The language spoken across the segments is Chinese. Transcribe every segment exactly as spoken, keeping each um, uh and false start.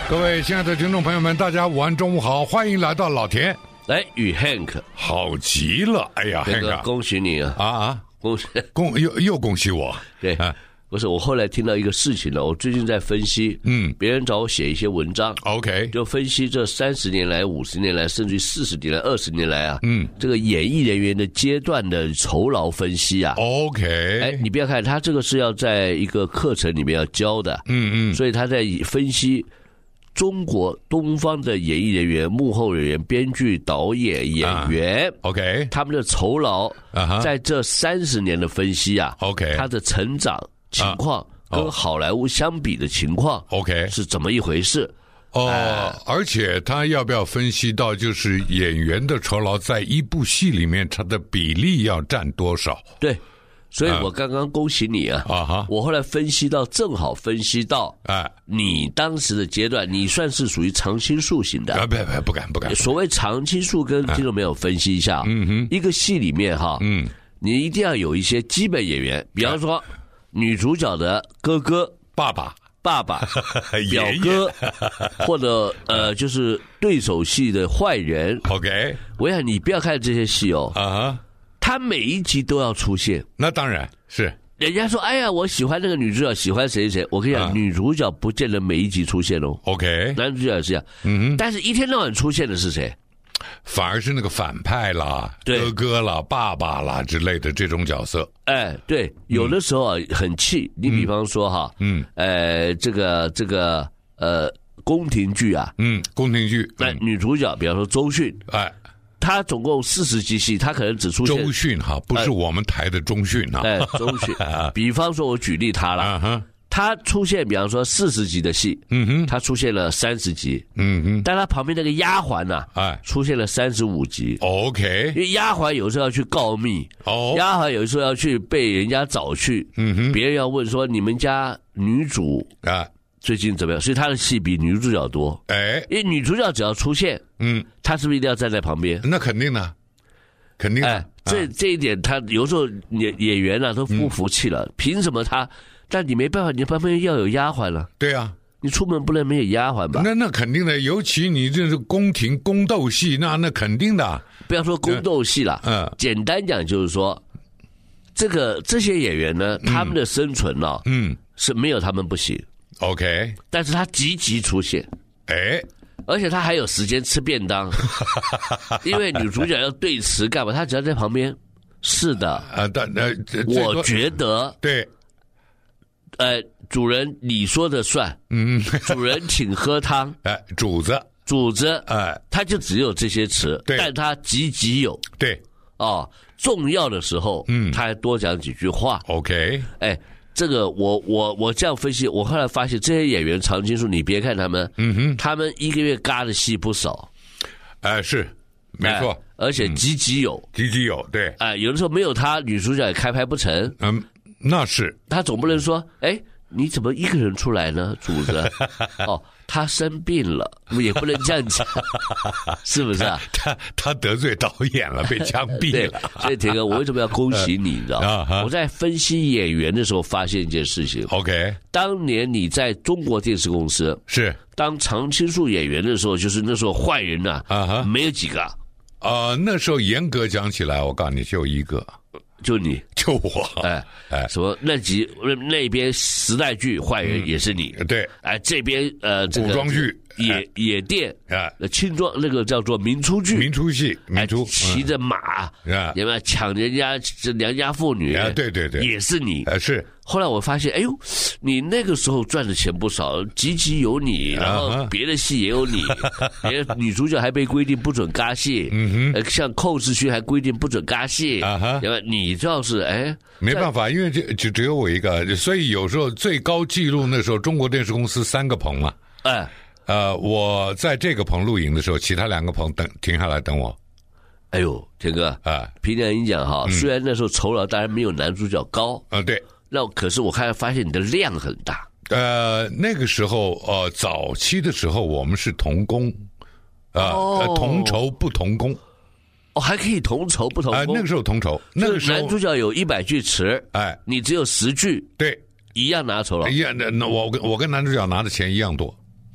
各位亲爱的听众朋友们，大家午安，中午好，欢迎来到老田。 来，与 Hank 好极了，哎呀 ，Hank，恭喜你啊！ 啊啊， 恭喜， 恭又又恭喜我。 对，啊、不是我后来听到一个事情了，我最近在分析，嗯，别人找我写一些文章 ，OK， 就分析这三十年来、五十年来，甚至四十年来、二十年来啊， 嗯， 这个演艺人员的阶段的酬劳分析啊 ，OK， 哎，你不要看他这个是要在一个课程里面要教的， 嗯嗯， 所以他在分析。中国东方的演艺人员、幕后人员、编剧、导演、演员、 啊、，OK， 他们的酬劳， uh-huh, 在这三十年的分析啊 ，OK， 他的成长情况跟好莱坞相比的情况 ，OK， 是怎么一回事？ 哦、呃，而且他要不要分析到，就是演员的酬劳在一部戏里面，他的比例要占多少？ 对。所以我刚刚恭喜你啊！啊哈！我后来分析到，正好分析到，哎，你当时的阶段，你算是属于常青树型的。 啊，不不不敢不敢。 所谓常青树，跟听众朋友分析一下。嗯哼，一个戏里面哈，嗯，你一定要有一些基本演员，比方说女主角的哥哥、 爸爸、 爸爸、表哥，或者呃，就是对手戏的坏人。 OK， 我想你不要看这些戏哦。啊哈。他每一集都要出现， 那当然是。 人家说：“哎呀，我喜欢那个女主角，喜欢谁谁。”我跟你讲，啊、女主角不见得每一集出现哦。 OK， 男主角也是这样。嗯哼，但是一天到晚出现的是谁？ 反而是那个反派啦、哥哥啦、爸爸啦之类的这种角色。 哎，对，有的时候啊很气。你比方说哈，嗯，呃，这个这个呃宫廷剧啊， 嗯，宫廷剧， 那、嗯、女主角比方说周迅， 哎。 他总共四十集戏，他可能只出现周迅哈，不是我们台的中迅哈。 哎，周迅。比方说，我举例他了，uh-huh. 他出现，比方说四十集的戏，嗯哼，他出现了三十集，嗯哼，但他旁边那个丫鬟呢，哎，出现了三十五集。 OK， 因为丫鬟有时候要去告密，哦，丫鬟有时候要去被人家找去，嗯哼，别人要问说你们家女主啊。最近怎么样？所以他的戏比女主角多。哎，因为女主角只要出现，嗯，他是不是一定要站在旁边？ 那肯定的，肯定的。哎， 这、啊、这一点，他有时候演演员啊都不服气了。嗯、凭什么他？但你没办法，你旁边要有丫鬟了。 对啊， 你出门不能没有丫鬟吧？ 那那肯定的，尤其你这是宫廷宫斗戏，那那肯定的。 不要说宫斗戏了，嗯，简单讲就是说，这个这些演员呢，他们的生存呢、啊，嗯，是没有他们不行。 OK， 但是他积极出现， 哎， 而且他还有时间吃便当，因为女主角要对词干嘛？他只要在旁边。是的， 啊，但呃， 我觉得对， 呃，主人你说的算，嗯，主人请喝汤， 哎，主子， 主子，哎，他就只有这些词， 对， 但他积极有， 对， 哦，重要的时候，嗯，他还多讲几句话 ，OK， 哎。这个我我我这样分析，我后来发现这些演员常青树，你别看他们，嗯哼，他们一个月嘎的戏不少， 哎、呃、是，没错、哎， 而且积极有， 积极有，对， 哎、呃，有的时候没有他，女主角也开拍不成， 嗯，那是， 他总不能说，哎，你怎么一个人出来呢，主子？哦，他生病了，也不能这样讲，是不是啊？ 他他, 他得罪导演了，被枪毙了。 所以铁哥，我为什么要恭喜你？你知道吗？我在分析演员的时候发现一件事情。 OK， 当年你在中国电视公司是当常青树演员的时候，就是那时候坏人呐、啊， uh-huh. 没有几个。 啊、呃，那时候严格讲起来，我告诉你，就一个。 就你， 就我， 哎哎，什么那集那边时代剧坏人也是你， 嗯、对， 哎这边呃这个古装剧野、 哎、 野店啊， 轻装那个叫做民初剧， 民初戏，民初、 哎、骑着马啊，有没有抢人家这良家妇女啊？对对对， 也是你， 啊是。 后来我发现，哎呦，你那个时候赚的钱不少，集集有你，然后别的戏也有你，别的女主角还被规定不准尬戏，嗯哼，像寇世勋还规定不准尬戏，啊哈，你倒是哎， 没办法，因为这只只有我一个，所以有时候最高纪录那时候中国电视公司三个棚嘛， 哎， 呃，我在这个棚录影的时候，其他两个棚等停下来等我。 哎呦，田哥啊，凭良心讲哈，虽然那时候酬劳当然没有男主角高， 啊对。 那可是我看发现你的量很大。 呃，那个时候呃，早期的时候我们是同工，呃，哦、同酬不同工。 哦，还可以同酬不同工。 啊、呃，那个时候同酬，那个时候男主角有一百句词， 哎， 你只有十句， 对， 一样拿酬劳。 一样的，那我跟我跟男主角拿的钱一样多。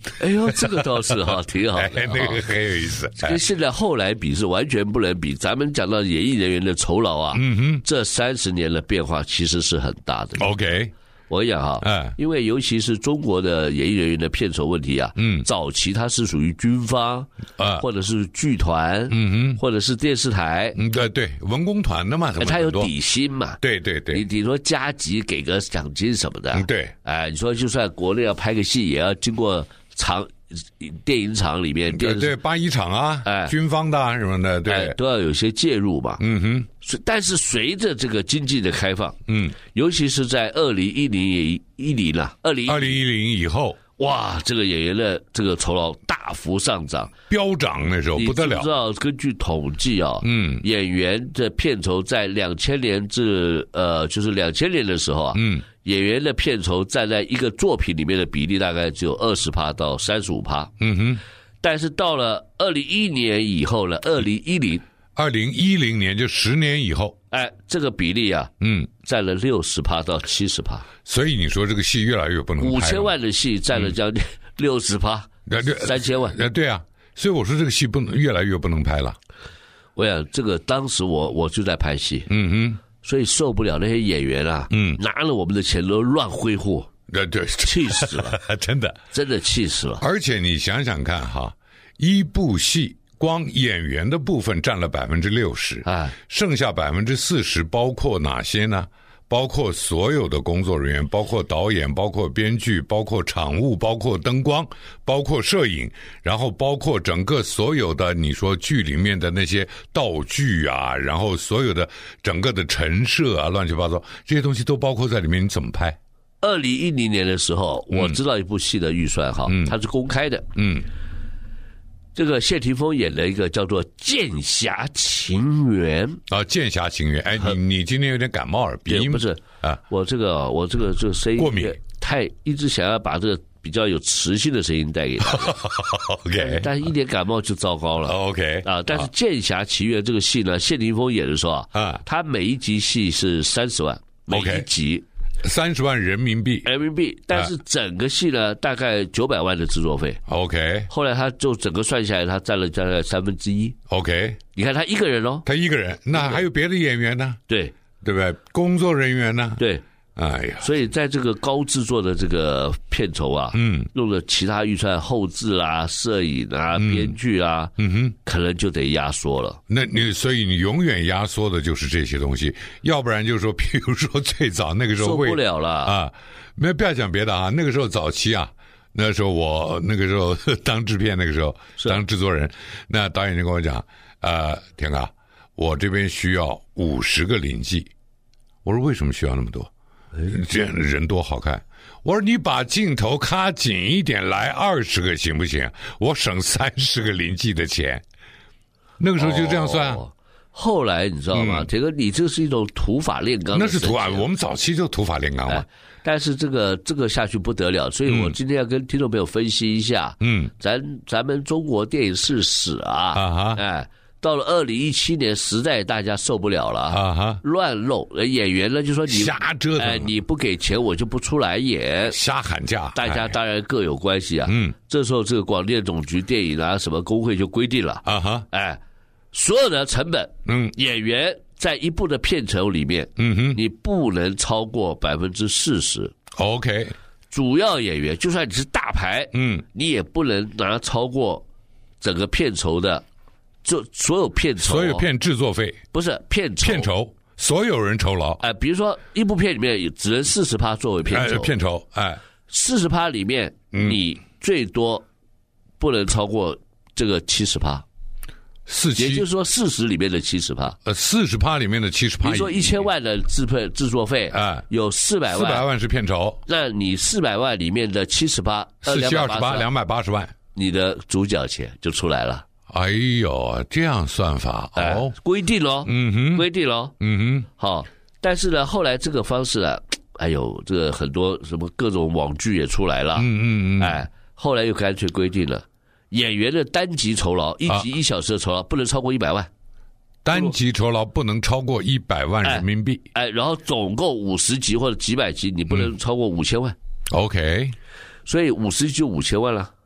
哎呦，这个倒是哈，挺好的， 哎，那个很有意思。 跟现在后来比是完全不能比。咱们讲到演艺人员的酬劳啊， 嗯哼， 这三十年的变化其实是很大的。 OK。 我跟你讲哈， 哎， 因为尤其是中国的演艺人员的片酬问题啊，嗯，早期它是属于军方啊，或者是剧团，嗯哼，或者是电视台， 嗯，对对，文工团的嘛， 它有底薪嘛， 对对对， 你你说加级给个奖金什么的， 嗯，对， 哎，你说就算国内要拍个戏，也要经过长电影厂里面， 对对，八一厂啊，哎，军方的啊什么的，对， 哎，都要有些介入嘛， 嗯哼。 但是随着这个经济的开放，嗯，尤其是在二零一零一零啊，二零二零一零以后， 哇，这个演员的这个酬劳大幅上涨， 飙涨，那时候不得了。 你知道，根据统计啊，嗯，演员的片酬在两千年至呃，就是两千年的时候啊，嗯，演员的片酬占在一个作品里面的比例大概只有二十趴到三十五趴，嗯哼。但是到了二零一零年以后呢，二零一零。 二零一零年就十年以后， 哎，这个比例啊，嗯，占了六十趴到七十趴。 所以你说这个戏越来越不能拍了。 五千万的戏占了将近六十趴，三千万。 呃，对啊，所以我说这个戏不能越来越不能拍了。 我想这个当时我我就在拍戏， 嗯哼， 所以受不了那些演员啊，嗯，拿了我们的钱都乱挥霍， 对对， 气死了， 真的， 真的气死了。 而且你想想看哈，一部戏。光演员的部分占了百分之六十，哎，剩下百分之四十包括哪些呢？包括所有的工作人员，包括导演，包括编剧，包括场务，包括灯光，包括摄影，然后包括整个所有的你说剧里面的那些道具啊，然后所有的整个的陈设啊，乱七八糟这些东西都包括在里面，你怎么拍？ 二零一零年的时候，我知道一部戏的预算哈，嗯，它是公开的，嗯。这个谢霆锋演的一个叫做《剑侠情缘》 啊，《剑侠情缘》。哎，你你今天有点感冒了，鼻音不是啊？我这个我这个这个声音过敏， 太一直想要把这个比较有磁性的声音带给他。 OK， 但是一点感冒就糟糕了。 OK 啊，但是《剑侠情缘》这个戏呢，谢霆锋演的时候啊，他每一集戏是三十万，每一集。 三十万人民币， 人民币，但是整个戏呢，大概九百万的制作费。 OK， 后来他就整个算下来，他占了大概三分之一。 OK， 你看他一个人哦， 他一个人，那还有别的演员呢？ 对， 对不对？工作人员呢？ 对。 哎呀， 所以在这个高制作的这个片酬啊，嗯，用了其他预算，后制啊、摄影啊、嗯、编剧啊，嗯哼，可能就得压缩了。 那你所以你永远压缩的就是这些东西，要不然就是说，比如说最早那个时候会受不了了啊，没不要讲别的啊，那个时候早期啊，那时候我那个时候当制片，那个时候当制作人，那导演就跟我讲，呃，田哥，我这边需要五十个临记，我说为什么需要那么多？这样人多好看。我说你把镜头卡紧一点，来二十个行不行？我省三十个临记的钱。那个时候就这样算。哦、 后来你知道吗？这、嗯、个你这是一种土法炼钢的。 那是土法，我们早期就土法炼钢嘛、哎。 但是这个这个下去不得了，所以我今天要跟听众朋友分析一下。嗯，咱咱们中国电影是史啊，啊哈，哎。到了二零一七年，实在大家受不了了啊！哈，乱漏演员呢，就说你瞎折腾， 哎，你不给钱我就不出来演， 瞎喊价。 大家当然各有关系啊。嗯，这时候这个广电总局电影啊什么工会就规定了啊哈，哎，所有的成本，嗯，演员在一部的片酬里面，嗯哼，你不能超过百分之四十。 OK， 主要演员就算你是大牌，嗯，你也不能拿超过整个片酬的。就所有片酬、哦， 所有片制作费不是片酬， 片酬所有人酬劳。 哎、呃，比如说一部片里面只能四十趴作为片酬， 哎、片酬，哎， 四十趴里面、嗯、你最多不能超过这个七十趴， 四七， 也就是说四十里面的七十趴， 呃，四十趴里面的七十趴。 比如说一千万的制片制作费，哎，有四百万， 四百万是片酬， 那你四百万里面的七十趴， 四七二十八，两百八十万， 你的主角钱就出来了。 哎呦，这样算法哦、 哎，规定咯，嗯哼，规定咯，嗯哼，好。但是呢，后来这个方式啊，哎呦，这个很多什么各种网剧也出来了，嗯嗯嗯，哎，后来又干脆规定了，演员的单集酬劳，一集一小时的酬劳不能超过一百万， 单集酬劳不能超过一百万人民币， 哎，哎，然后总共五十集或者几百集，你不能超过五千万、 嗯、，OK， 所以五十集就五千万了。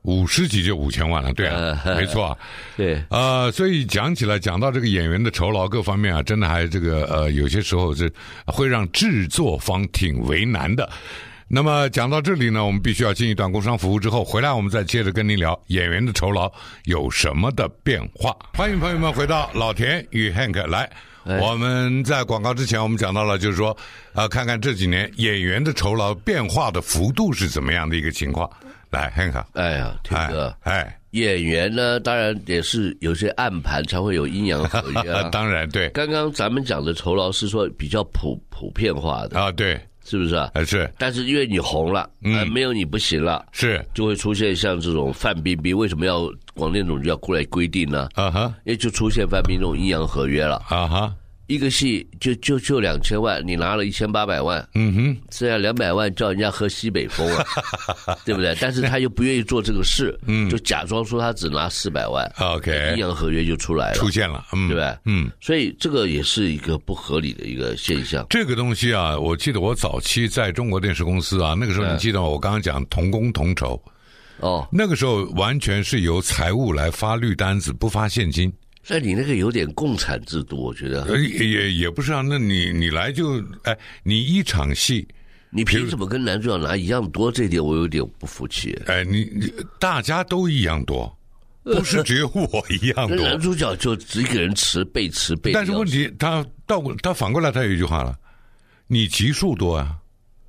五十集就五千万了，对啊，呃、没错啊， 对， 呃，所以讲起来，讲到这个演员的酬劳各方面啊，真的还这个呃，有些时候是会让制作方挺为难的。那么讲到这里呢，我们必须要进一段工商服务之后回来，我们再接着跟您聊演员的酬劳有什么的变化。欢迎朋友们回到老田与 Hank 来。哎、我们在广告之前，我们讲到了，就是说，呃，看看这几年演员的酬劳变化的幅度是怎么样的一个情况。来 ，Hank。 哎呀，听哥， 哎， 演员呢，当然也是有些暗盘才会有阴阳合约、啊。 当然，对。 刚刚咱们讲的酬劳是说比较普普遍化的啊，对。 是不是啊？ 是， 但是因为你红了，嗯、呃，没有你不行了， 是， 就会出现像这种范冰冰，为什么要广电总局要过来规定呢？啊哈，因为就出现范冰冰这种阴阳合约了。啊哈，一个戏就就就两千万，你拿了一千八百万，嗯哼，剩下两百万叫人家喝西北风啊，对不对？但是他又不愿意做这个事，嗯，就假装说他只拿四百万 ，OK， 阴阳合约就出来了， 出现了，嗯， 对不对？嗯，所以这个也是一个不合理的一个现象。 这个东西啊，我记得我早期在中国电视公司啊，那个时候你记得吗？我刚刚讲同工同酬，哦，那个时候完全是由财务来发绿单子，不发现金。 那你那个有点共产制度，我觉得也也也不是啊。那你你来就哎，你一场戏， 你凭什么跟男主角拿一样多？这点我有点不服气。 哎，你你大家都一样多，不是只有我一样多。 男主角就只一个人吃背吃背。 但是问题，他倒他反过来，他有一句话了：你集数多啊。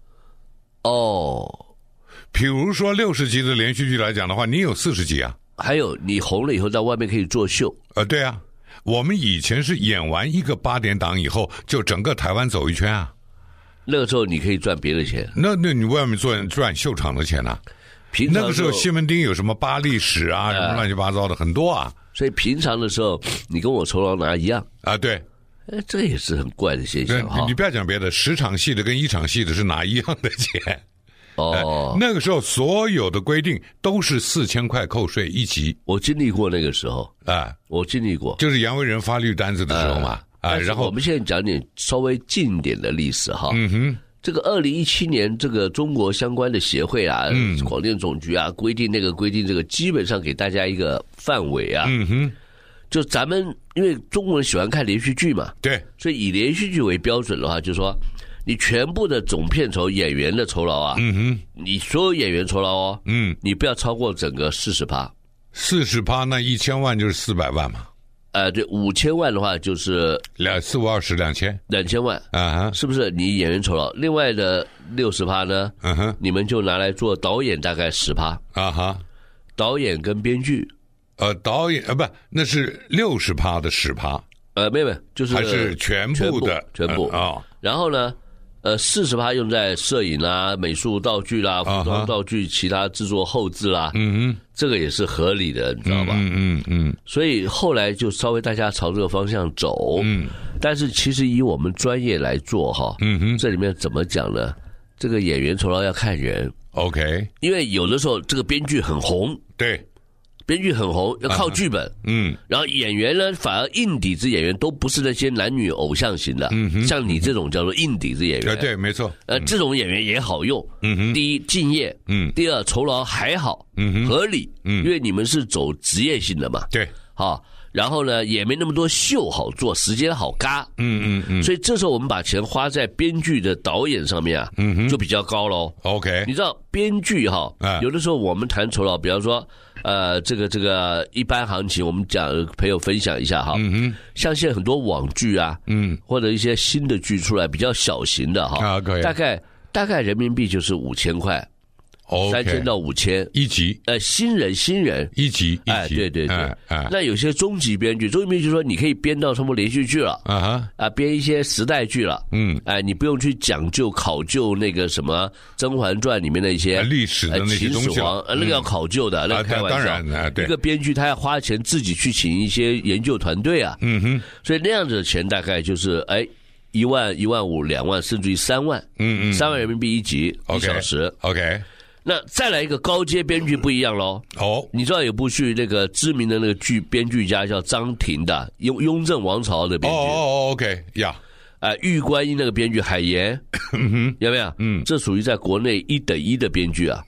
哦， 比如说六十集的连续剧来讲的话，你有四十集啊。 还有你红了以后在外面可以作秀， 呃，对啊，我们以前是演完一个八点档以后，就整个台湾走一圈啊。 那个时候你可以赚别的钱， 那那你外面赚赚秀场的钱啊？ 平常那个时候西门町有什么巴力史啊，什么乱七八糟的很多啊。 所以平常的时候你跟我酬劳拿一样啊，对， 哎，这也是很怪的现象哈。 你不要讲别的，十场戏的跟一场戏的是拿一样的钱。哦、呃，那个时候所有的规定都是四千块扣税一集。 我经历过那个时候啊、呃，我经历过， 就是杨维仁发绿单子的时候嘛啊、呃。然后我们现在讲点稍微近一点的历史哈。嗯哼，这个二零一七年这个中国相关的协会啊，嗯，广电总局啊规定那个规定这个，基本上给大家一个范围啊。嗯哼，就咱们因为中国人喜欢看连续剧嘛， 对， 所以以连续剧为标准的话，就是说。你全部的总片酬演员的酬劳啊，嗯哼，你所有演员酬劳哦，嗯，你不要超过整个四十趴， 四十趴那一千万就是四百万嘛， 呃，对，五千万的话就是两四五二十两千， 两千万啊哈，是不是？你演员酬劳，另外的六十趴呢，嗯哼，你们就拿来做导演，大概十趴啊哈，导演跟编剧， 呃，导演呃不，那是六十趴的十趴， 呃，没有没有，就是还是全部的全部啊、呃，然后呢？呃，四十趴用在摄影啦、美术道具啦、服装道具、uh-huh. 其他制作后制啦，嗯嗯，这个也是合理的，你知道吧？嗯嗯嗯。所以后来就稍微大家朝这个方向走，嗯。但是其实以我们专业来做哈，嗯哼，这里面怎么讲呢？这个演员酬劳要看人 ，OK， 因为有的时候这个编剧很红， 对。 编剧很红，要靠剧本，啊、嗯，然后演员呢，反而硬底子演员都不是那些男女偶像型的，嗯哼，像你这种叫做硬底子演员， 对，没错， 呃，这种演员也好用，嗯哼，第一敬业，嗯，第二酬劳还好，嗯哼，合理，嗯，因为你们是走职业性的嘛， 对， 好，然后呢，也没那么多秀好做，时间好嘎，嗯嗯嗯，所以这时候我们把钱花在编剧的导演上面啊，嗯哼，就比较高咯 OK， 你知道编剧哈，啊，有的时候我们谈酬劳，比方说。呃，这个这个一般行情，我们讲朋友分享一下哈。嗯哼，像现在很多网剧啊，嗯，或者一些新的剧出来，比较小型的哈， 啊，可以， 大概大概人民币就是五千块。 Okay, 三千到五千一集， 呃，新人新人一集，一集哎，对对对，哎哎、那有些中级编剧，中级编剧说你可以编到什么连续剧了，啊哈，啊，编一些时代剧了，嗯，哎，你不用去讲究考究那个什么《甄嬛传》里面的一些历史的那些东西，秦始皇， 呃，那个要考究的，嗯、那个开玩笑， 当然啊，对， 一个编剧他要花钱自己去请一些研究团队啊，嗯哼，所以那样子的钱大概就是哎。一万、一万五、两万，甚至于三万，嗯嗯，三万人民币一集，一小时 ，OK。 那再来一个高阶编剧不一样咯哦，你知道有部剧那个知名的那个剧编剧家叫张庭的，雍雍正王朝的编剧。 哦哦 ，OK 呀、yeah. 呃，玉观音那个编剧海岩，有没有？嗯，这属于在国内一等一的编剧啊。 呀、yeah.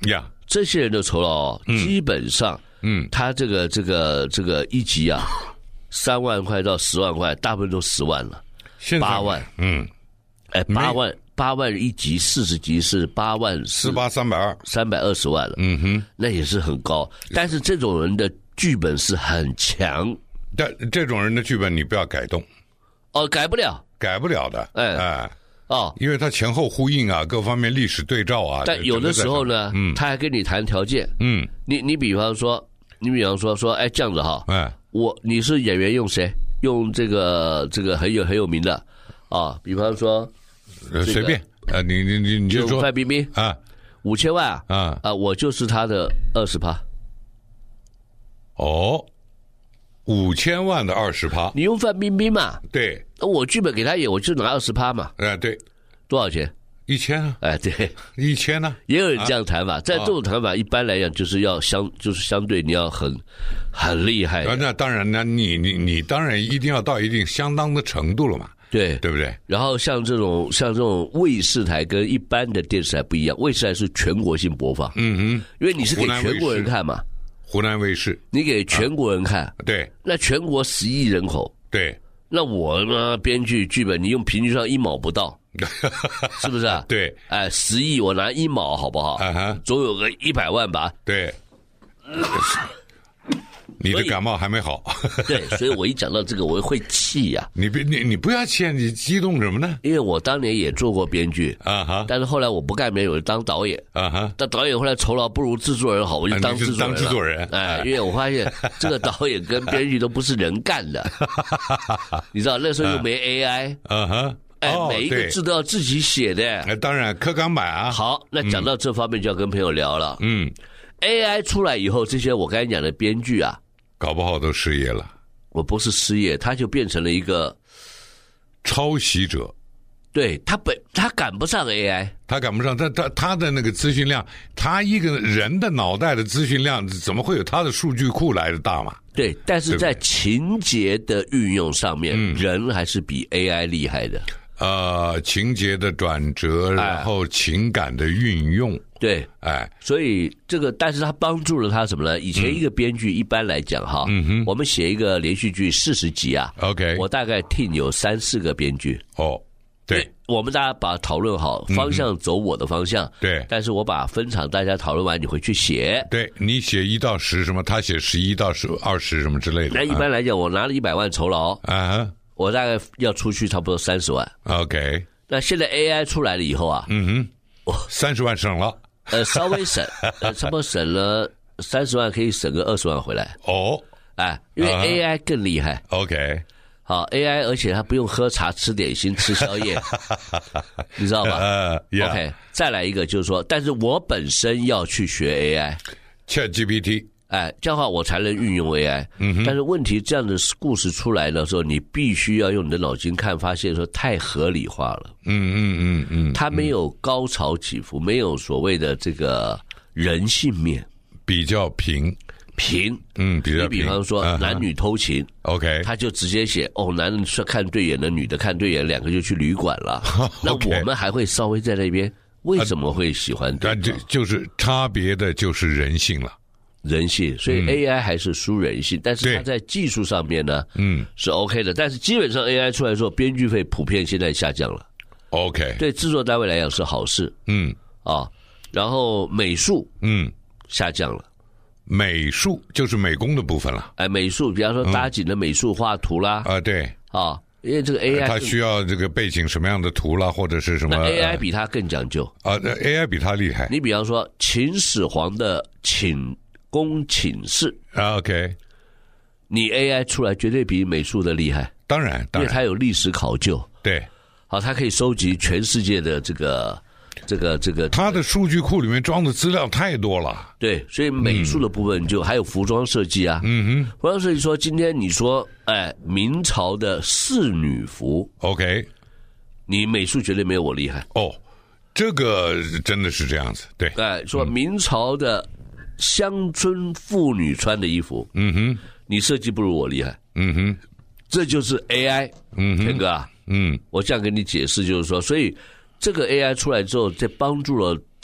这些人的酬劳、嗯、基本上，嗯，他这个这个这个一级啊，三万块到十万块，大部分都十万了，八万，嗯，哎，八万。八万一级，四十级是八万四八三百二， 三百二十万了。嗯哼，那也是很高。但是这种人的剧本是很强， 但这种人的剧本你不要改动。 哦，改不了， 改不了的。哎哎， 哦， 因为他前后呼应啊，各方面历史对照啊。 但有的时候呢，嗯，他还跟你谈条件。嗯，你你比方说，你比方说说，哎，这样子哈，哎，我你是演员用谁？用这个这个很有很有名的啊，比方说。 呃，随便，呃，你你你你就说范冰冰啊，五千万啊，啊啊，我就是他的二十趴。 哦，五千万的二十趴， 你用范冰冰嘛？ 对， 我剧本给他演，我就拿二十趴嘛。 哎，对， 多少钱？ 一千啊。 哎，对， 一千呢、啊。 也有人这样谈法，在这种谈法，一般来讲就是要相，就是相对你要很很厉害。 那当然，那你你你当然一定要到一定相当的程度了嘛。 对， 对不对？ 然后像这种像这种卫视台跟一般的电视台不一样，卫视台是全国性播放，嗯哼，因为你是给全国人看嘛。 湖南卫视， 你给全国人看，啊、 对， 那全国十亿人口， 对， 那我呢编剧剧本，你用平均上一毛不到，是不是啊？ 对， 哎，十亿我拿一毛好不好？啊哈，总有个一百万吧？ 对。你的感冒还没好， 对，所以我一讲到这个我会气呀、啊。 你别你你不要气，你激动什么呢？ 因为我当年也做过编剧啊哈，但是后来我不干编剧，我就当导演啊哈。但导演后来酬劳不如制作人好，我就当制作人、 啊、当制作人。 哎，因为我发现这个导演跟编剧都不是人干的，你知道那时候又没 A I 啊哈。哎，每一个字都要自己写的。 哎，当然刻钢板啊。 好，那讲到这方面就要跟朋友聊了。嗯 ，A I 出来以后，这些我刚才讲的编剧啊。 搞不好都失业了。 我不是失业，他就变成了一个抄袭者。 对，他本他赶不上 A I， 他赶不上，他他他的那个资讯量，他一个人的脑袋的资讯量，怎么会有他的数据库来的大嘛？ 对，但是在情节的运用上面，嗯、人还是比 A I 厉害的。 呃，情节的转折，然后情感的运用。哎对，哎，所以这个，但是他帮助了他什么呢？以前一个编剧一般来讲哈，嗯哼，我们写一个连续剧四十集啊 ，OK， 我大概 team 有三四个编剧。 哦，对， 我们大家把讨论好方向，走我的方向。 对， 但是我把分场大家讨论完，你回去写。 对，你写一到十什么，他写十一到十二十什么之类的。 那一般来讲，我拿了一百万酬劳啊，我大概要出去差不多三十万。 OK， 那现在 A I 出来了以后啊， 嗯哼，我三十万省了。 呃，稍微省，呃，差不多省了三十万，可以省个二十万回来。 哦， 哎，因为 A I 更厉害。 Uh-huh. OK， 好 ，A I， 而且它不用喝茶、吃点心、吃宵夜，你知道吧？ 呃、uh, yeah. ，OK， 再来一个就是说，但是我本身要去学 A I，ChatGPT， 哎，这样的话我才能运用 A I。嗯哼。但是问题，这样的故事出来的时候，你必须要用你的脑筋看，发现说太合理化了。 嗯嗯嗯嗯。 它没有高潮起伏，没有所谓的这个人性面， 比较平平。 嗯，比较平。 你比方说男女偷情、 uh-huh. ，OK， 他就直接写哦，男人是看对眼的，女的看对眼，两个就去旅馆了。那我们还会稍微在那边，为什么会喜欢对方？ 这就是差别的，就是人性了。 人性，所以 A I 还是输人性，嗯、但是它在技术上面呢，嗯，是 OK 的。但是基本上 A I 出来之后，编剧费普遍现在下降了。 OK， 对制作单位来讲是好事。嗯，啊，然后美术，嗯，下降了。 美术就是美工的部分了。 哎，美术，比方说搭景的美术、画图啦， 啊，对， 啊，因为这个 A I 它需要这个背景什么样的图啦，或者是什么 ？A I 比它更讲究啊 ，A I 比它厉害。 你比方说秦始皇的寝宫寝室 ，OK， 你 A I 出来绝对比美术的厉害。 当然，当然， 因为它有历史考究。 对， 好，它可以收集全世界的这个。这个这个， 它的数据库里面装的资料太多了。 对，所以美术的部分就、嗯、还有服装设计啊。嗯哼，服装设计说，今天你说，哎，明朝的仕女服 ，OK， 你美术绝对没有我厉害。 哦，这个真的是这样子。对， 哎，说明朝的乡村妇女穿的衣服，嗯哼，你设计不如我厉害。嗯哼，这就是 A I。嗯哼，天哥啊，嗯，我这样跟你解释就是说，所以。这个 A I 出来之后，在帮助了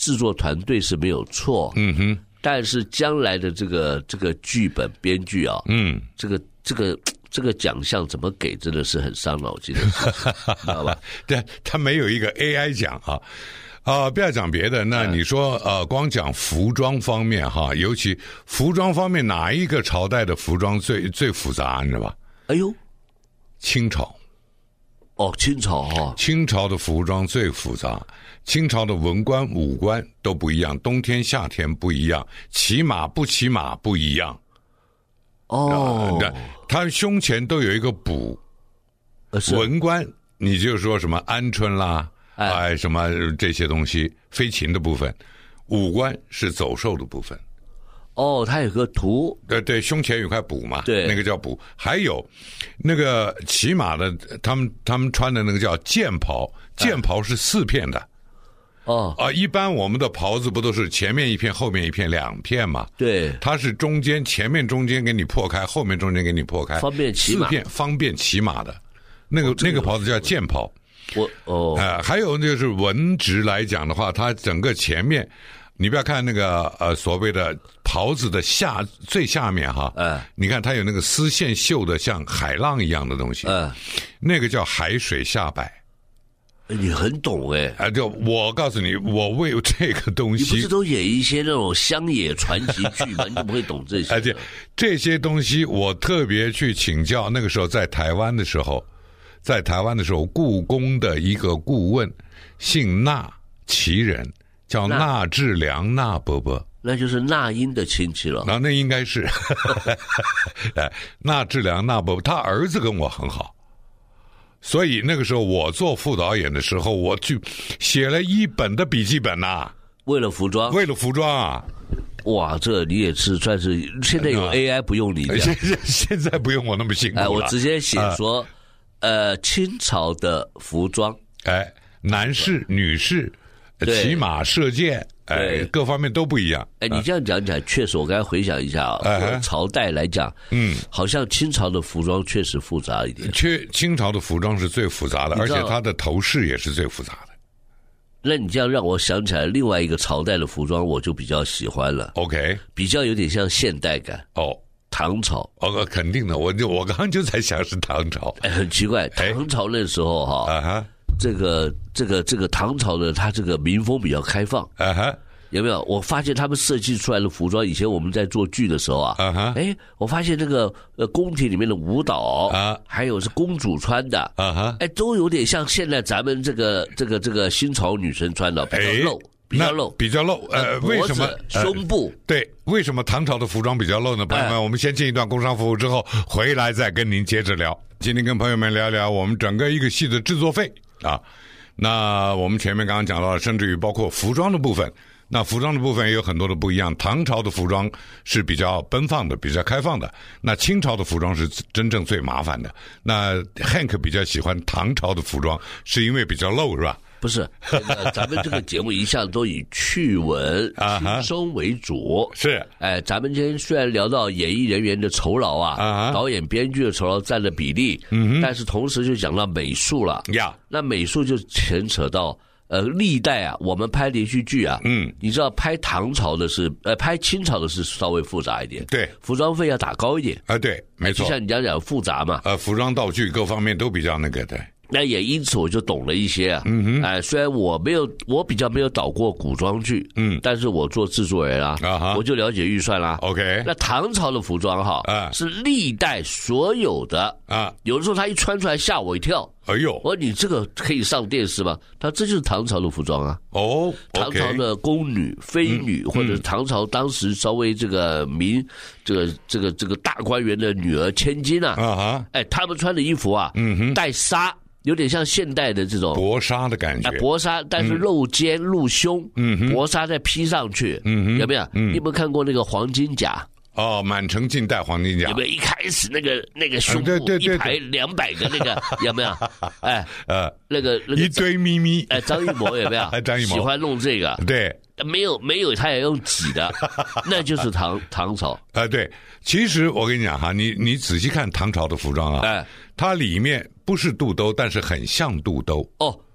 制作团队是没有错， 嗯哼， 但是将来的这个这个剧本编剧啊， 嗯， 这个这个这个奖项怎么给，真的是很伤脑筋的事情，知道吧？ 对，他没有一个 A I 奖啊。啊、呃，不要讲别的，那你说呃，光讲服装方面哈，尤其服装方面，哪一个朝代的服装最最复杂，你知道吧？ 哎呦， 清朝。 哦，清朝哈、哦， 清朝的服装最复杂，清朝的文官武官都不一样，冬天夏天不一样，骑马不骑马不一样。 哦， 呃、他胸前都有一个补， 呃、 文官你就说什么鹌鹑啦。哎、呃，什么这些东西，飞禽的部分，五官是走兽的部分。 哦，它有个图， 对对，胸前有块补嘛， 对， 那个叫补。还有那个骑马的，他们他们穿的那个叫剑袍，剑袍是四片的。 哦啊，一般我们的袍子不都是前面一片，后面一片，两片嘛？ 对， 它是中间前面中间给你破开，后面中间给你破开， 方便骑马， 四片方便骑马的。那个、哦、那个袍子叫剑袍。 我哦， 呃，还有就是文职来讲的话，它整个前面，你不要看那个呃所谓的袍子的下最下面哈， 嗯， 你看它有那个丝线绣的像海浪一样的东西， 嗯， 那个叫海水下摆。 你很懂哎， 啊，就我告诉你，我为这个东西， 你不是都演一些那种乡野传奇剧吗？你怎么会懂这些？ 而且这些东西我特别去请教，那个时候在台湾的时候。在台湾的时候，故宫的一个顾问姓那，旗人叫那志良那伯伯， 那就是那英的亲戚了。 那那应该是，哎，那志良那伯伯，他儿子跟我很好，所以那个时候我做副导演的时候，我去写了一本的笔记本呐、啊， 为了服装， 为了服装啊。 哇，这你也是算是现在有 A I 不用你的， 现在现在不用我那么辛苦了。 哎，我直接写说。呃呃，清朝的服装， 哎，男士、女士，骑马、射箭，哎，各方面都不一样。 哎，你这样讲起来，确实，我刚才回想一下啊，呃、朝代来讲， 嗯， 好像清朝的服装确实复杂一点。 确，清朝的服装是最复杂的，而且它的头饰也是最复杂的。 那你这样让我想起来另外一个朝代的服装，我就比较喜欢了。 OK， 比较有点像现代感。 哦。 唐朝哦，肯定的，我就我刚刚就在想是唐朝， 哎，很奇怪，唐朝那时候哈， 啊哈， 这个这个这个唐朝的它这个民风比较开放， 啊哈， 有没有？我发现他们设计出来的服装，以前我们在做剧的时候啊， 啊哈， 哎，我发现那个呃宫廷里面的舞蹈啊， 还有是公主穿的， 啊哈， 哎，都有点像现在咱们这个这个这个新潮女生穿的，比较露。比较露， 比较露，呃，为什么胸部、 呃？对，为什么唐朝的服装比较露呢？朋友们，哎、我们先进一段工商服务之后，回来再跟您接着聊。今天跟朋友们聊聊我们整个一个戏的制作费啊。那我们前面刚刚讲到了，甚至于包括服装的部分，那服装的部分也有很多的不一样。唐朝的服装是比较奔放的，比较开放的。那清朝的服装是真正最麻烦的。那 Hank 比较喜欢唐朝的服装，是因为比较露，是吧？ 不是，咱们这个节目一向都以趣闻、轻松为主。 是， 哎，咱们今天虽然聊到演艺人员的酬劳啊，啊导演、编剧的酬劳占的比例， 嗯， 但是同时就讲到美术了呀。 那美术就牵扯到呃历代啊，我们拍连续剧啊， 嗯， 你知道拍唐朝的是，呃，拍清朝的是稍微复杂一点， 对， 服装费要打高一点啊，对，没错， 就像你讲讲复杂嘛， 呃，服装道具各方面都比较那个对。 那也因此我就懂了一些啊， 嗯哼， 哎，虽然我没有，我比较没有导过古装剧， 嗯， 但是我做制作人啊， 啊我就了解预算啦。 OK， 那唐朝的服装哈， 啊， 是历代所有的啊， 有的时候他一穿出来吓我一跳， 哎呦， 我说你这个可以上电视吗？他这就是唐朝的服装啊， 哦， 唐朝的宫女、妃女， 嗯、 或者唐朝当时稍微这个民，这个这个这个大官员的女儿千金啊， 啊哈， 哎，他们穿的衣服啊， 嗯哼， 带纱。有点像现代的这种薄纱的感觉， 啊、薄纱，但是露肩、嗯、露胸， 嗯， 薄纱再披上去， 嗯， 有没有？ 嗯， 你有没有看过那个黄金甲？ 哦，满城尽带黄金甲， 有没有？一开始那个那个胸部、 啊、对对对对一排两百个那个有没有？哎， 呃， 那个、那个、 一堆咪咪， 哎，张艺谋有没有？ 张艺谋喜欢弄这个， 对。 没有没有，他也用挤的，那就是唐唐朝啊、 呃。对，其实我跟你讲哈，你你仔细看唐朝的服装啊， 哎， 它里面不是肚兜，但是很像肚兜哦。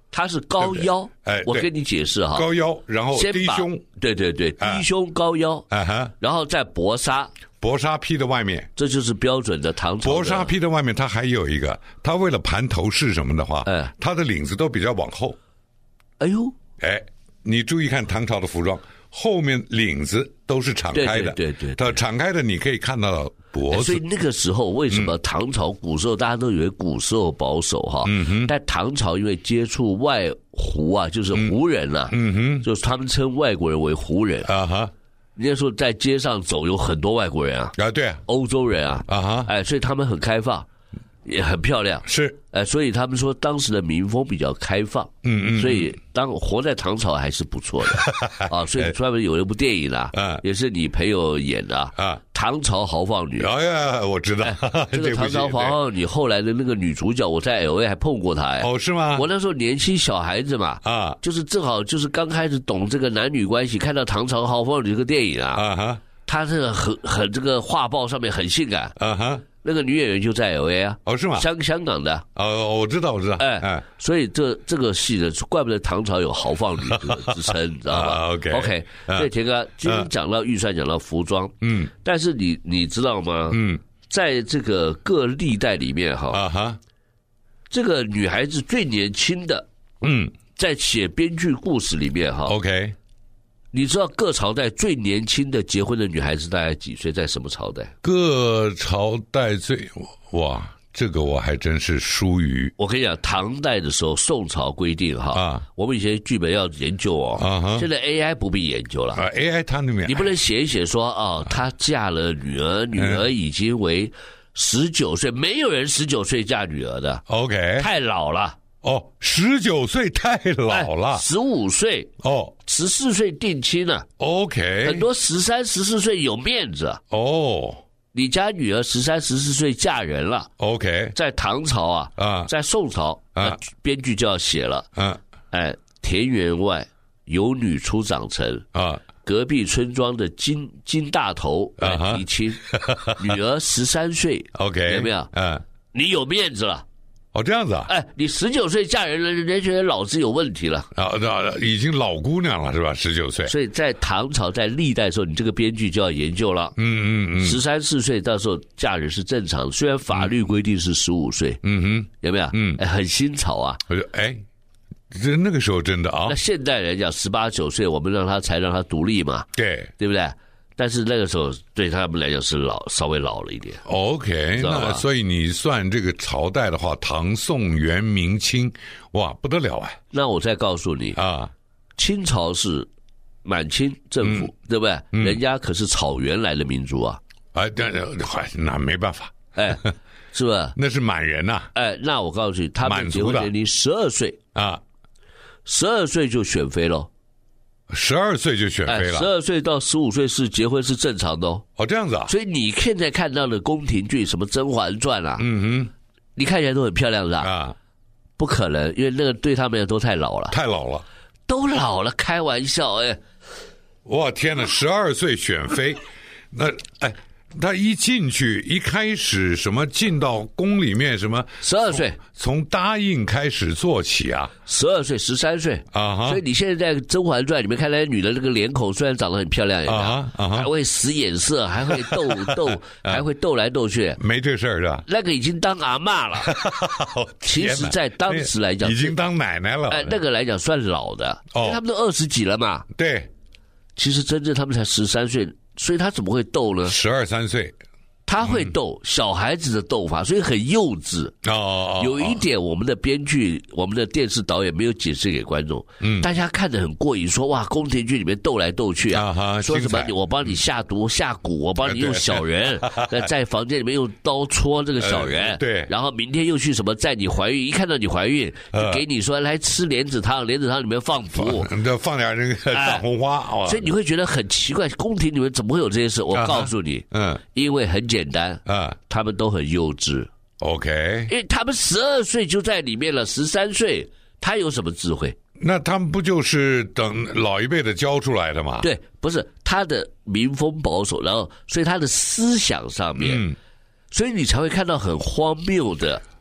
他是高腰，哎，我跟你解释哈， 高腰，然后低胸， 对对对，低胸高腰，啊哈，然后再薄纱， 薄纱披的外面， 这就是标准的唐朝。 薄纱披的外面，它还有一个，它为了盘头饰什么的话，哎，它的领子都比较往后。 哎呦， 哎，你注意看唐朝的服装，后面领子都是敞开的， 对对对， 它敞开的你可以看到脖子。 所以那个时候为什么唐朝古时候大家都以为古时候保守哈？嗯哼。但唐朝因为接触外胡啊，就是胡人啊，嗯哼，就是他们称外国人为胡人啊哈。人家说在街上走有很多外国人啊， 啊对啊， 欧洲人啊啊哈，哎，所以他们很开放。也很漂亮， 是， 呃，所以他们说当时的民风比较开放，嗯嗯，所以当活在唐朝还是不错的啊。所以专门有一部电影啊，啊也是你朋友演的啊，《唐朝豪放女》。 哎呀，我知道， 哎、这个唐朝豪放女后来的那个女主角，我在 L A 还碰过她哎。 哦，是吗？ 我那时候年轻小孩子嘛，啊，就是正好就是刚开始懂这个男女关系，看到《唐朝豪放女》这个电影啊，啊哈，她这个很很这个画报上面很性感，啊哈。那个女演员就在 L A 啊， 哦是吗？ 香香港的， 哦我知道我知道，哎哎， 所以这这个戏呢，怪不得唐朝有豪放女之称，你知道吧 ？OK OK， 所以田哥今天讲到预算，讲到服装，嗯，但是你你知道吗？嗯，在这个各历代里面哈，啊哈，这个女孩子最年轻的，嗯，在写编剧故事里面哈 ，OK。 你知道各朝代最年轻的结婚的女孩子大概几岁？在什么朝代？ 各朝代最哇，这个我还真是疏于。 我跟你讲，唐代的时候，宋朝规定哈，啊，我们以前剧本要研究哦，啊，现在 A I 不必研究了， 啊 ，A I 它里面你不能写一写说哦，她嫁了女儿，女儿已经为十九岁，没有人十九岁嫁女儿的 ，OK， 太老了。 哦，十九岁太老了， 十五岁哦，十四岁定亲了 ，OK， 很多十三、十四岁有面子哦。你家女儿十三、十四岁嫁人了 ，OK， 在唐朝啊，啊，在宋朝啊，编剧就要写了，嗯，哎，田园外有女初长成啊，隔壁村庄的金金大头来提亲，女儿十三岁 ，OK， 有没有？嗯，你有面子了。 哦，这样子啊！ 哎，你十九岁嫁人了，人家觉得脑子有问题了啊！已经老姑娘了是吧？十九岁， 所以在唐朝在历代的时候，你这个编剧就要研究了。嗯嗯嗯，十三四岁到时候嫁人是正常的，虽然法律规定是十五岁。嗯哼，有没有？嗯，哎，很新潮啊！ 我就哎，这那个时候真的啊。 那现代人讲十八九岁，我们让他才让他独立嘛？ 对， 对不对？但是那个时候对他们来讲是老稍微老了一点。 OK， 那所以你算这个朝代的话，唐宋元明清，哇，不得了啊！ 那我再告诉你啊，清朝是满清政府，嗯、对不对？嗯、人家可是草原来的民族啊！ 哎，那那没办法， 哎，是吧？ 那是满人呐、啊！ 哎，那我告诉你，他们结婚年龄十二岁啊，十二岁就选妃喽。 十二岁就选妃了， 十二岁到十五岁是结婚是正常的哦。 哦，这样子啊。 所以你现在看到的宫廷剧，什么《甄嬛传》啊，嗯哼，你看起来都很漂亮是吧？啊，不可能，因为那个对他们都太老了， 太老了， 都老了，开玩笑哎！ 哇天哪，十二岁选妃，那哎。他一进去，一开始什么进到宫里面什么， 十二岁从答应开始做起啊， 十二岁、十三岁啊哈，所以你现在在《甄嬛传》里面看那女的那个脸孔，虽然长得很漂亮，啊哈，还会使眼色，还会斗斗，还会斗来斗去， 没这事儿是吧？ 那个已经当阿嬷了，其实，在当时来讲， 已经当奶奶了。 哎，那个来讲算老的，因为他们都二十几了嘛。 对， 其实真正他们才十三岁。所以他怎么会斗呢？ 十二三岁， 他会斗、嗯、小孩子的斗法，所以很幼稚。哦哦，有一点，我们的编剧、我们的电视导演没有解释给观众。嗯，大家看得很过瘾，说哇，宫廷剧里面斗来斗去啊，啊说什么我帮你下毒下蛊，我帮你用小人，在房间里面用刀戳这个小人，呃、 对， 然后明天又去什么在你怀孕，一看到你怀孕就给你说来吃莲子汤，莲子汤里面放毒， 就放点那个大红花、 哎，所以你会觉得很奇怪，宫廷里面怎么会有这些事？我告诉你，嗯，因为很简单啊，他们都很幼稚。 OK， 因为他们十二岁就在里面了，十三岁他有什么智慧？ 那他们不就是等老一辈的教出来的吗？ 对，不是他的民风保守，然后所以他的思想上面，嗯、所以你才会看到很荒谬的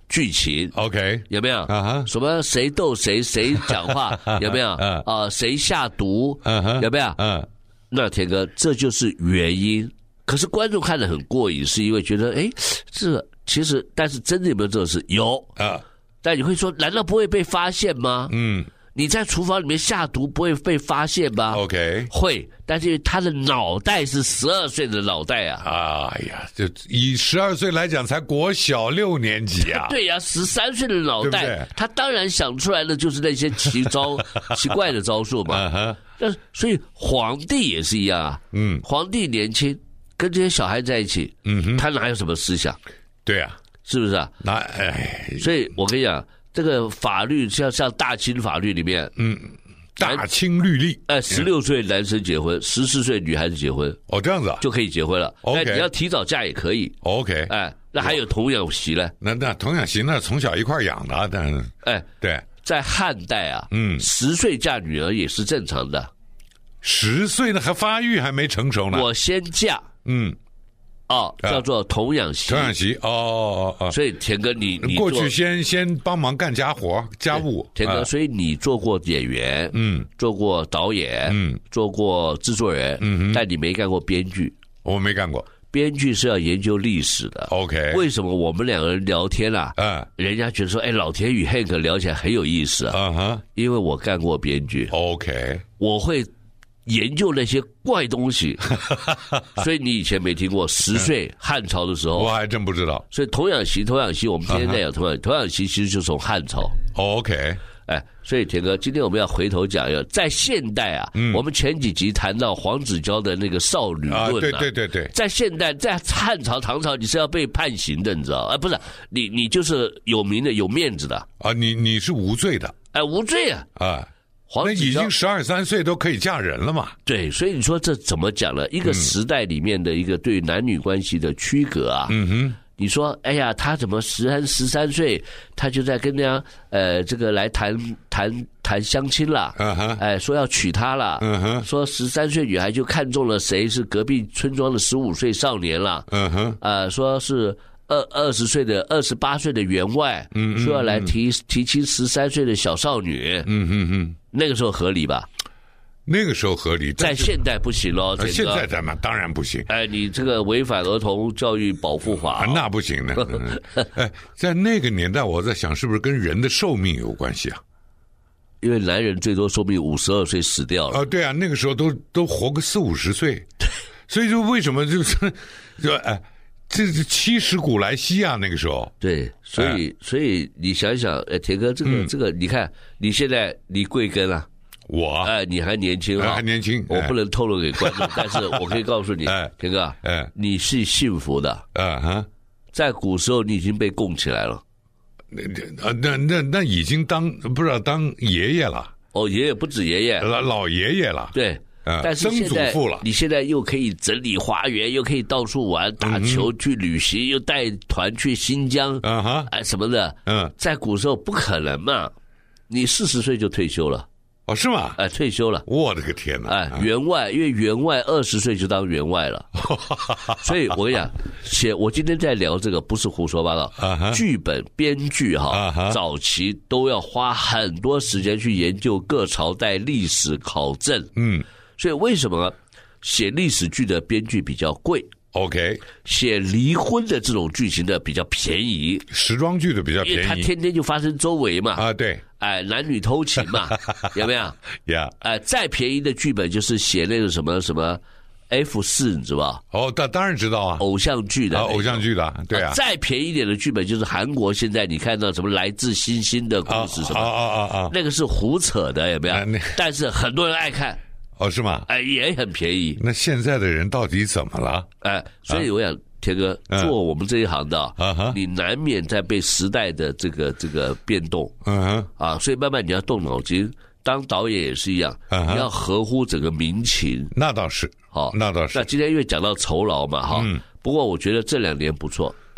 剧情 ，OK， 有没有？ 啊、 什么谁斗谁，谁讲话有没有？啊、呃，谁下毒、uh-huh, 有没有？嗯、uh-huh. 那田哥，这就是原因。可是观众看得很过瘾，是因为觉得，哎，这其实，但是真的有没有这种事？有啊。Uh-huh. 但你会说，难道不会被发现吗？嗯。你在厨房里面下毒不会被发现吗 ？OK， 会，但是他的脑袋是十二岁的脑袋啊！ 哎呀，就以十二岁来讲，才国小六年级啊！ 对呀、啊，十三岁的脑袋，对对，他当然想出来的就是那些奇招、奇怪的招数嘛。Uh-huh. 那所以皇帝也是一样啊。嗯，皇帝年轻，跟这些小孩在一起，嗯哼，他哪有什么思想？ 对啊， 是不是啊？ 那哎， 所以我跟你讲。这个法律像像大清法律里面， 嗯，大清律例， 哎，十六岁男生结婚，十四岁女孩子结婚， 哦，这样子啊， 就可以结婚了。 OK， 你要提早嫁也可以。 OK， 哎，那还有童养媳呢？ 那那童养媳那从小一块养的，但是， 哎， 对， 在汉代啊，嗯，十岁嫁女儿也是正常的。 十岁呢还发育还没成熟呢， 我先嫁，嗯。哦，叫做童养媳。 童养媳，哦哦哦。 所以田哥你，你过去先先帮忙干家活家务。 田哥，所以你做过演员，嗯，做过导演，嗯，做过制作人，嗯，但你没干过编剧。 我没干过。 编剧是要研究历史的。 OK。 为什么我们两个人聊天啊？嗯，人家觉得说，哎，老田与 Hank 聊起来很有意思啊。嗯哼。因为我干过编剧。 OK。 我会。研究那些怪东西，所以你以前没听过十岁汉朝的时候， 我还真不知道。 所以童养媳，童养媳，我们今天在讲童养童养媳，其实就从汉朝。 OK， 哎，所以田哥，今天我们要回头讲一个，在现代啊，嗯、我们前几集谈到黄子佼的那个少女论啊， 对对对对， 在现代，在汉朝、唐朝，你是要被判刑的，你知道？啊，不是，你你就是有名的、有面子的啊，你你是无罪的， 哎，无罪啊， 啊。那已经十二三岁都可以嫁人了嘛？ 对，所以你说这怎么讲呢？一个时代里面的一个对男女关系的区隔啊。嗯哼，你说，哎呀，他怎么十三十三岁，他就在跟人家呃这个来谈谈谈相亲了？嗯哼，哎，说要娶她了。嗯哼，说十三岁女孩就看中了谁是隔壁村庄的十五岁少年了。嗯哼，呃，说是。二二十岁的二十八岁的员外，嗯，说要来提提亲十三岁的小少女，嗯嗯嗯，那个时候合理吧？ 那个时候合理， 在现代不行喽。 现在咱们当然不行。 哎，你这个违反儿童教育保护法， 啊、那不行的。哎，在那个年代，我在想，是不是跟人的寿命有关系啊？ 因为男人最多寿命五十二岁死掉了。 啊，对啊，那个时候都都活个四五十岁，所以就为什么就是就哎。这是七十古来稀啊，那个时候。 对，所以、哎、所以你想想，哎，田哥，这个、嗯、这个，你看你现在离贵庚啊？ 我哎，你还年轻啊、 哎，还年轻， 我不能透露给观众，哎、但是我可以告诉你，哎，田哥，哎，你是幸福的，啊哈，在古时候你已经被供起来了， 那那那那已经当不知道当爷爷了， 哦，爷爷不止爷爷， 老老爷爷了， 对。但是现在你现在又可以整理花园，又可以到处玩、打球、去旅行，又带团去新疆，啊哈，哎什么的，嗯，在古时候不可能嘛，你四十岁就退休了， 哦是吗？ 哎，退休了， 我的个天哪！ 哎，员外，因为员外二十岁就当员外了，所以我跟你讲，写我今天在聊这个不是胡说八道，啊、剧本编剧哈、啊，早期都要花很多时间去研究各朝代历史考证，嗯。所以为什么写历史剧的编剧比较贵 ？OK， 写离婚的这种剧情的比较便宜， 时装剧的比较便宜，因为它天天就发生周围嘛。 啊，对， 哎，男女偷情嘛，有没有？ 呀， 哎，再便宜的剧本就是写那个什么什么 F 四，你知道吧？ 哦，当当然知道啊， 偶像剧的、 啊，偶像剧的，对啊。 再便宜一点的剧本就是韩国现在你看到什么来自星星的故事什么，啊啊啊啊，那个是胡扯的，有没有？啊、但是很多人爱看。 哦，是吗？ 哎，也很便宜。 那现在的人到底怎么了？ 哎，所以我想，田哥、啊、做我们这一行的，啊、你难免在被时代的这个这个变动，嗯啊，所以慢慢你要动脑筋。当导演也是一样，啊、你要合乎整个民情。 那倒是， 好， 那倒是。 那今天因为讲到酬劳嘛，哈、嗯，不过我觉得这两年不错。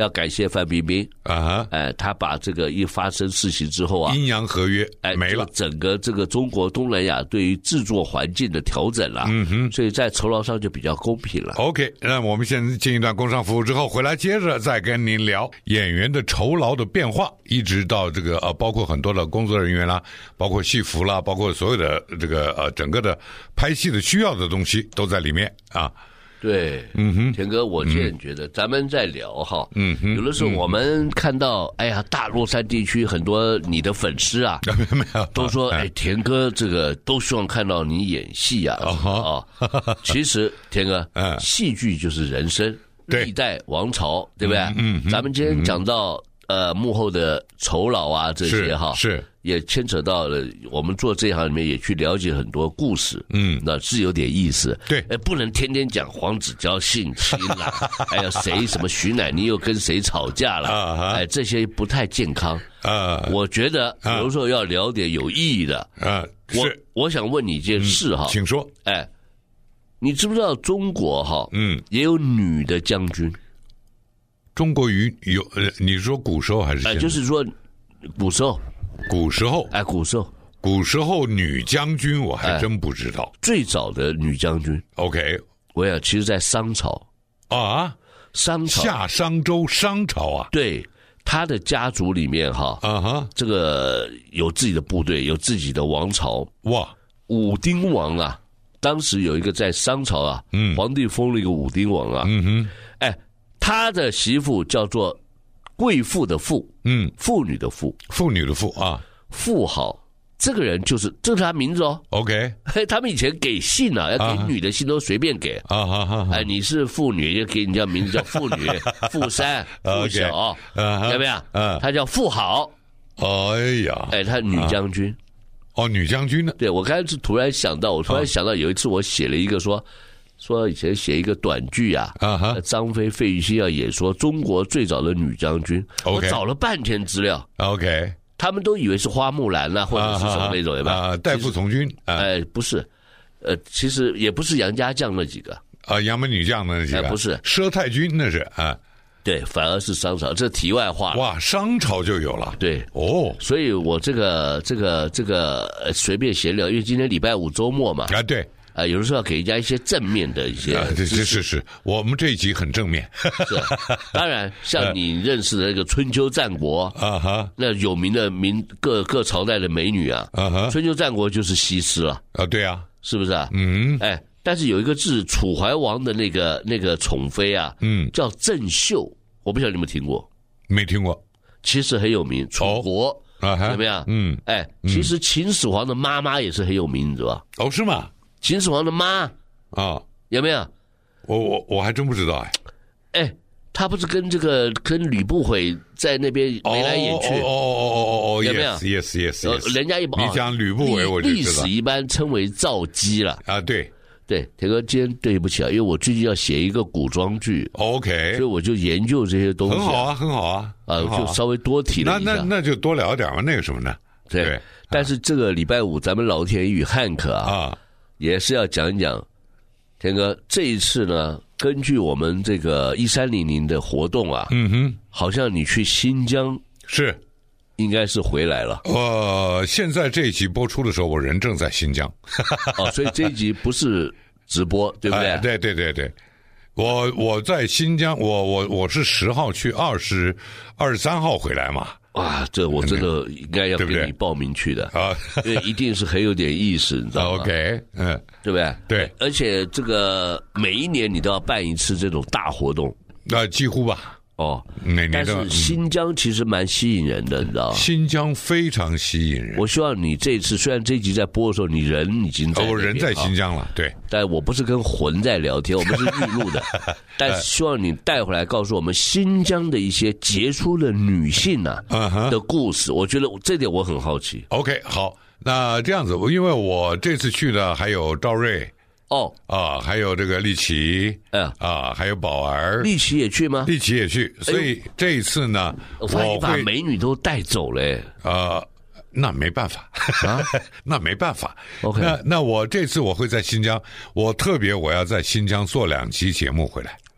要感谢范冰冰啊，哎，他把这个一发生事情之后啊， 阴阳合约哎没了， 整个这个中国东南亚对于制作环境的调整了，嗯哼，所以在酬劳上就比较公平了。 OK， 那我们先进一段工商服务之后，回来接着再跟您聊演员的酬劳的变化，一直到这个呃，包括很多的工作人员啦，包括戏服啦，包括所有的这个呃整个的拍戏的需要的东西都在里面啊。 对，嗯哼，田哥，我现在觉得咱们在聊哈，嗯哼，有的时候我们看到，嗯、哎呀，大洛杉矶区很多你的粉丝啊， 没有都说，哎，田哥这个都希望看到你演戏啊，啊，啊其实田哥，嗯，戏剧就是人生，历代王朝，对不对？嗯，嗯咱们今天讲到。呃，幕后的酬劳啊，这些哈是也牵扯到了我们做这一行里面也去了解很多故事，嗯，那是有点意思。 对， 哎，不能天天讲黄子佼性侵啦，还有谁什么徐乃妮又跟谁吵架了，啊、哎，这些不太健康。啊，我觉得有时候要聊点有意义的。啊，我我想问你一件事哈、 嗯，请说。 哎，你知不知道中国哈，嗯，也有女的将军？ 中国语有呃，你说古时候还是现在？ 哎，就是说古时候， 古时候， 哎，古时候， 古时候女将军我还真不知道。 哎、最早的女将军 ，OK， 我想其实在商朝啊， 商朝夏商周商朝啊， 对，他的家族里面哈，啊哈，这个有自己的部队，有自己的王朝，哇，武丁王啊，当时有一个在商朝啊，嗯，皇帝封了一个武丁王啊，嗯哼，哎。他的媳妇叫做贵妇的妇，嗯，妇女的妇， 妇女的妇啊， 妇好，这个人就是这是他名字哦。 OK， 他们以前给姓啊，要给女的姓都随便给啊，好好好，哎，你是妇女，就给你叫名字叫妇女，妇三、妇小，有没有？嗯，他叫妇好。 哎呀， 哎，他女将军。 哦，女将军呢？ 对，我刚才是突然想到，我突然想到有一次我写了一个说。说以前写一个短剧啊，啊张飞、费玉清要演说中国最早的女将军， okay, 我找了半天资料 ，OK， 他们都以为是花木兰啊，或者是什么那种，对吧？ 啊，代父从军， 哎、呃，不是，呃，其实也不是杨家将那几个， 啊，杨门女将那几个， 哎、不是， 佘太君那是啊， 对，反而是商朝，这题外话。 哇，商朝就有了， 对， 哦， 所以我这个这个这个呃随便闲聊，因为今天礼拜五周末嘛， 啊，对。 啊，有的时候要给人家一些正面的一些， 啊，这这是是，我们这一集很正面。 是，当然，像你认识的那个春秋战国啊哈，那有名的名各各朝代的美女啊，啊哈，春秋战国就是西施了啊，对啊， 是不是啊？嗯，哎，但是有一个字，楚怀王的那个那个宠妃啊，嗯，叫郑袖，我不晓得你们听过， 没听过， 其实很有名，楚国啊，怎么样？嗯，哎，其实秦始皇的妈妈也是很有名，你知道吧？ 哦，是吗？ 秦始皇的妈啊，有没有？ 我我我还真不知道哎。 哎，他不是跟这个跟吕不韦在那边眉来眼去？ 哦哦哦哦哦， 有没有 ？Yes yes yes。 人家一你讲吕不韦，我就知道。 历史一般称为赵姬了啊，对对，田哥，今天对不起啊，因为我最近要写一个古装剧 ，OK， 所以我就研究这些东西。 很好啊，很好啊， 啊，就稍微多提了一下。 那那那就多聊点嘛，那个什么呢？ 对，但是这个礼拜五咱们老田与汉克啊。啊也是要讲一讲，田哥这一次呢，根据我们这个一三零零的活动啊，嗯哼，好像你去新疆是， 应该是回来了。 呃，现在这一集播出的时候，我人正在新疆。 哦，所以这一集不是直播，对不对？ 哎、对对对对，我我在新疆，我我我是十号去，二十二十三号回来嘛。 哇，这我真的应该要跟你报名去的啊，因为一定是很有点意思，你知道吗 ？OK， 嗯， 对不对？ 对， 而且这个每一年你都要办一次这种大活动， 啊，几乎吧。 哦， 每年但是新疆其实蛮吸引人的，你知道吗？ 新疆非常吸引人。 我希望你这次虽然这一集在播的时候，你人已经在， 我人在新疆了，对。 但我不是跟魂在聊天，我们是预录的。但希望你带回来告诉我们新疆的一些杰出的女性啊、uh-huh. 的故事，我觉得这点我很好奇。 OK， 好，那这样子，因为我这次去的还有赵瑞。 哦啊，还有这个丽琪，嗯啊，还有宝儿， 丽琪也去吗？ 丽琪也去，所以这一次呢， 我发现把美女都带走了。 呃，那没办法啊，那没办法。 OK， 那那我这次我会在新疆，我特别我要在新疆做两期节目回来。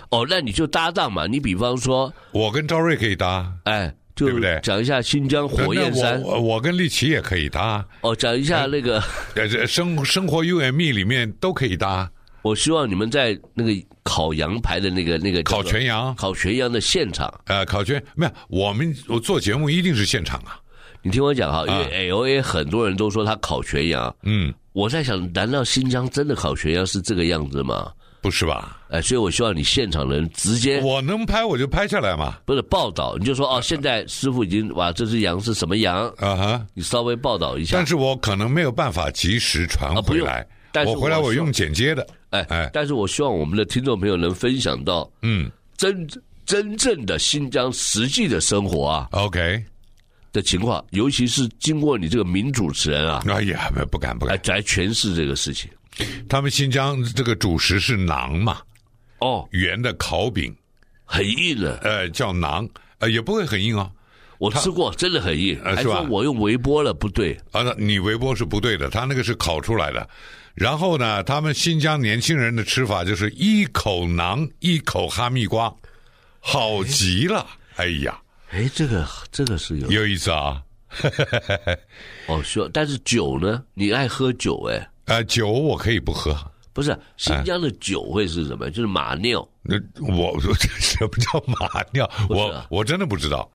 哦，那你就搭档嘛，你比方说， 我跟赵瑞可以搭， 哎，对不对？讲一下新疆火焰山， 我我跟立奇也可以搭。 哦，讲一下那个， 呃，生生活 U M E 里面都可以搭。 我希望你们在那个烤羊排的那个那个烤全羊， 烤全羊的现场， 呃，烤全没有，我们我做节目一定是现场啊。 你听我讲哈，因为 L A 很多人都说他烤全羊，嗯，我在想，难道新疆真的烤全羊是这个样子吗？ 不是吧？ 哎，所以我希望你现场人直接， 我能拍我就拍下来嘛。 不是报道，你就说哦，现在师傅已经哇，这只羊是什么羊啊哈？你稍微报道一下。 但是我可能没有办法及时传回来，啊、但是我回来我用剪接的。 哎哎，但是我希望我们的听众朋友能分享到，嗯，真真正的新疆实际的生活啊。 OK。 的情况，尤其是经过你这个名主持人啊， 哎呀，不敢不敢来诠释这个事情。 他们新疆这个主食是馕嘛，哦，圆的烤饼， 很硬的， 呃，叫馕，呃，也不会很硬哦。 我吃过，真的很硬， 呃、 还说我用微波了，不对啊，你微波是不对的，他那个是烤出来的。然后呢，他们新疆年轻人的吃法就是一口馕，一口哈密瓜，好极了，哎呀。 哎，这个这个是有有意思啊！ 哦，说但是酒呢？你爱喝酒哎？ 啊、呃，酒我可以不喝。 不是新疆的酒会是什么？就是马尿。 那我说这什么叫马尿？我我真的不知道。